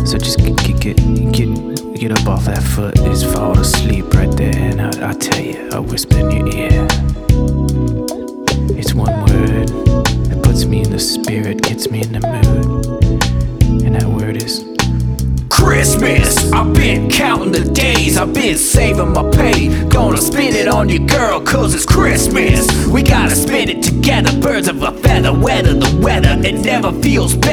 So just get up off that foot, just fall asleep right there, and I'll tell you, I'll whisper in your ear. It's one word that puts me in the spirit, gets me in the mood, and that word is Christmas. I've been counting the days, I've been saving my pay. Gonna spend it on your girl, cause it's Christmas. We gotta spend it together, birds of a feather. Weather the weather, it never feels better.